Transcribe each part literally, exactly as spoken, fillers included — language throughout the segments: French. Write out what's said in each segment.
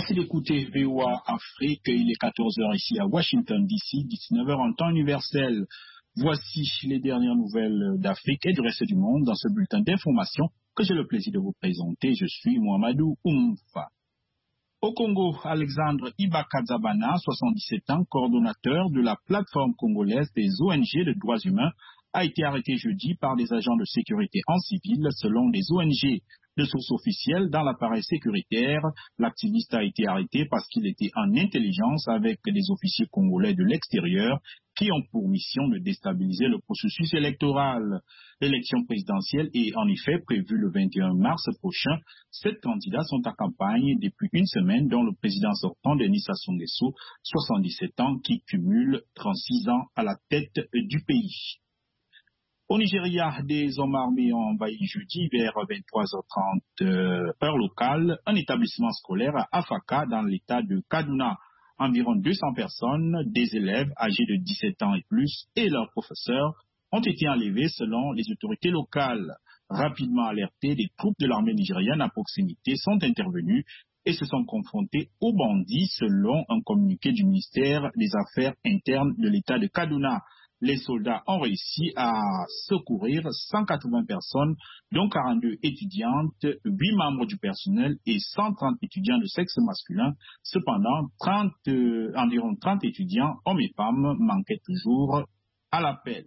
Merci d'écouter V O A Afrique. Il est quatorze heures ici à Washington D C, dix-neuf heures en temps universel. Voici les dernières nouvelles d'Afrique et du reste du monde dans ce bulletin d'information que j'ai le plaisir de vous présenter. Je suis Mohamedou Oumfa. Au Congo, Alexandre Ibakazabana, soixante-dix-sept ans, coordonnateur de la plateforme congolaise des O N G de droits humains, a été arrêté jeudi par des agents de sécurité en civil selon les O N G. De sources officielles dans l'appareil sécuritaire, l'activiste a été arrêté parce qu'il était en intelligence avec des officiers congolais de l'extérieur qui ont pour mission de déstabiliser le processus électoral. L'élection présidentielle est en effet prévue le vingt et un mars prochain. Sept candidats sont en campagne depuis une semaine, dont le président sortant Denis Sassou Nguesso, soixante-dix-sept ans, qui cumule trente-six ans à la tête du pays. Au Nigeria, des hommes armés ont envahi jeudi vers vingt-trois heures trente euh, heure locale un établissement scolaire à Afaka dans l'état de Kaduna. Environ deux cents personnes, des élèves âgés de dix-sept ans et plus et leurs professeurs ont été enlevés selon les autorités locales. Rapidement alertés, des troupes de l'armée nigériane à proximité sont intervenues et se sont confrontés aux bandits selon un communiqué du ministère des Affaires internes de l'état de Kaduna. Les soldats ont réussi à secourir cent quatre-vingts personnes, dont quarante-deux étudiantes, huit membres du personnel et cent trente étudiants de sexe masculin. Cependant, trente, euh, environ trente étudiants, hommes et femmes, manquaient toujours à l'appel.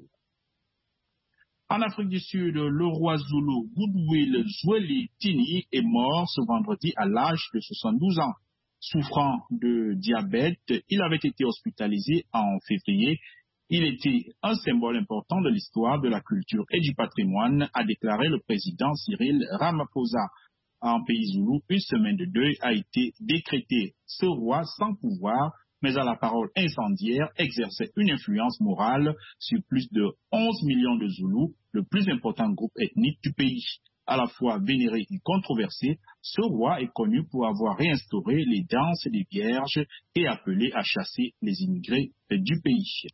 En Afrique du Sud, le roi Zulu Goodwill Zweli Tini est mort ce vendredi à l'âge de soixante-douze ans. Souffrant de diabète, il avait été hospitalisé en février. Il était un symbole important de l'histoire, de la culture et du patrimoine, a déclaré le président Cyril Ramaphosa. En pays zoulou, une semaine de deuil a été décrétée. Ce roi sans pouvoir, mais à la parole incendiaire, exerçait une influence morale sur plus de onze millions de Zoulous, le plus important groupe ethnique du pays. À la fois vénéré et controversé, ce roi est connu pour avoir réinstauré les danses des vierges et appelé à chasser les immigrés du pays.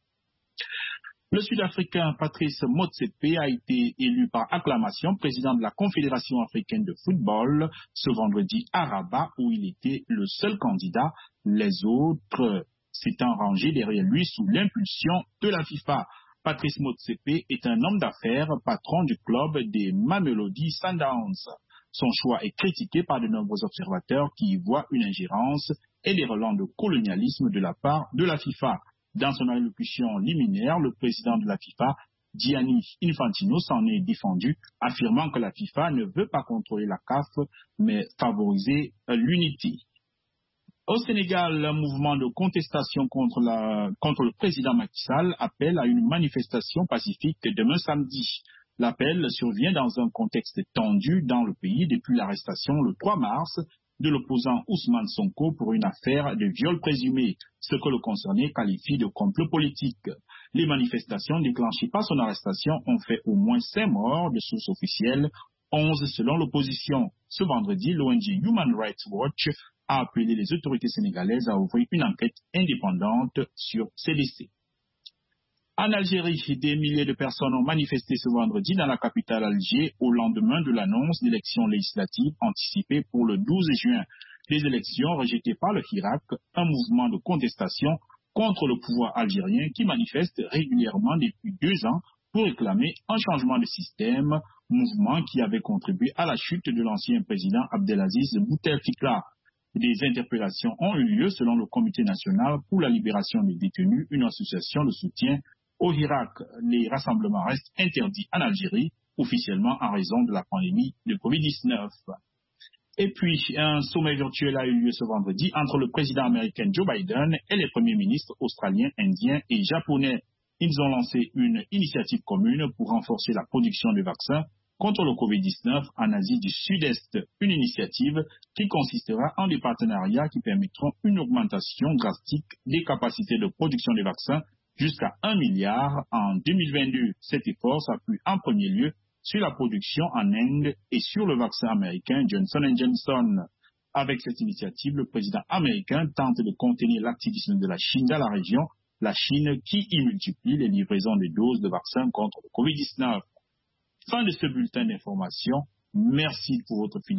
Le Sud-Africain Patrice Motsepe a été élu par acclamation président de la Confédération africaine de football ce vendredi à Rabat où il était le seul candidat, les autres s'étant rangés derrière lui sous l'impulsion de la FIFA. Patrice Motsepe est un homme d'affaires, patron du club des Mamelodi Sundowns. Son choix est critiqué par de nombreux observateurs qui y voient une ingérence et des relents de colonialisme de la part de la FIFA. Dans son allocution liminaire, le président de la FIFA, Gianni Infantino, s'en est défendu, affirmant que la FIFA ne veut pas contrôler la C A F, mais favoriser l'unité. Au Sénégal, un mouvement de contestation contre, la, contre le président Macky Sall appelle à une manifestation pacifique demain samedi. L'appel survient dans un contexte tendu dans le pays depuis l'arrestation le trois mars de l'opposant Ousmane Sonko pour une affaire de viol présumé, ce que le concerné qualifie de complot politique. Les manifestations déclenchées par son arrestation ont fait au moins cinq morts de sources officielles, onze selon l'opposition. Ce vendredi, l'O N G Human Rights Watch a appelé les autorités sénégalaises à ouvrir une enquête indépendante sur ces décès. En Algérie, des milliers de personnes ont manifesté ce vendredi dans la capitale Alger au lendemain de l'annonce d'élections législatives anticipées pour le douze juin. Des élections rejetées par le Hirak, un mouvement de contestation contre le pouvoir algérien qui manifeste régulièrement depuis deux ans pour réclamer un changement de système, mouvement qui avait contribué à la chute de l'ancien président Abdelaziz Bouteflika. Des interpellations ont eu lieu selon le Comité national pour la libération des détenus, une association de soutien au Irak. Les rassemblements restent interdits en Algérie, officiellement en raison de la pandémie de covid dix-neuf. Et puis, un sommet virtuel a eu lieu ce vendredi entre le président américain Joe Biden et les premiers ministres australiens, indiens et japonais. Ils ont lancé une initiative commune pour renforcer la production de vaccins contre le covid dix-neuf en Asie du Sud-Est, une initiative qui consistera en des partenariats qui permettront une augmentation drastique des capacités de production de vaccins jusqu'à un milliard en deux mille vingt-deux. Cet effort s'appuie en premier lieu sur la production en Inde et sur le vaccin américain Johnson and Johnson. Avec cette initiative, le président américain tente de contenir l'activisme de la Chine dans la région, la Chine qui y multiplie les livraisons de doses de vaccins contre le covid dix-neuf. Fin de ce bulletin d'information. Merci pour votre fidélité.